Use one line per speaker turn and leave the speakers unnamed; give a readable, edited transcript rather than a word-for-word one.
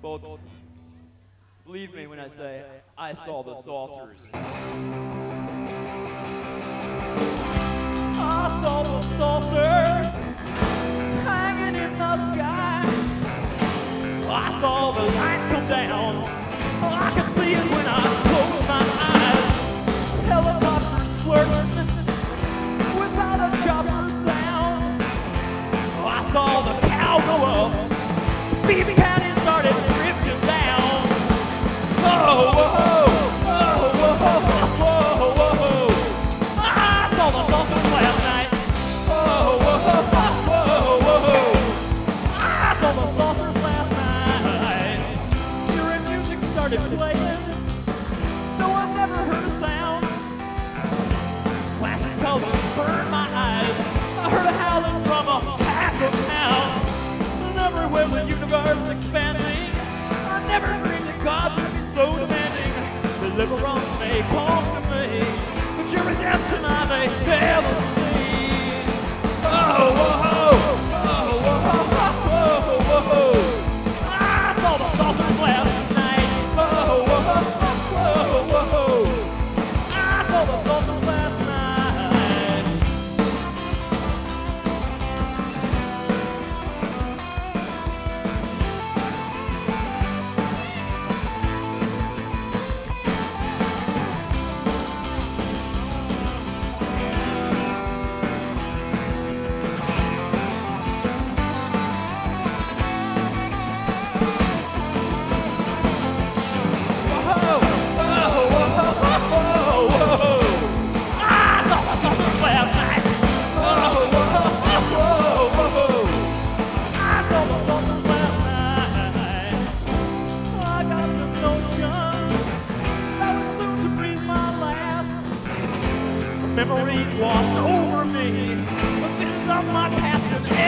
Folks, believe me when I say I saw the saucers. I saw the saucers hanging in the sky. I saw the light come down. I could see it when I closed my eyes. Helicopters flirting without a chopper sound. I saw the cow go up. BB County started drifting down. Whoa, whoa, whoa, whoa, whoa, whoa, whoa. I saw the saucers last night. Whoa, whoa, whoa, whoa, whoa. I saw the saucers last night. Hearing music started playing. No one ever heard a sound. Flashing colors burned my eyes. I heard a howling from a pack of hounds. Everywhere the universe expanding, I never dreamed that God would be so demanding. Deliverance may come to me, but your redemption I may never see. Oh, whoa, oh, whoa, whoa, whoa. I saw the saucers last night. Oh, whoa, whoa, whoa. I saw the saucers last night. Memories washed over me, the visions of my past and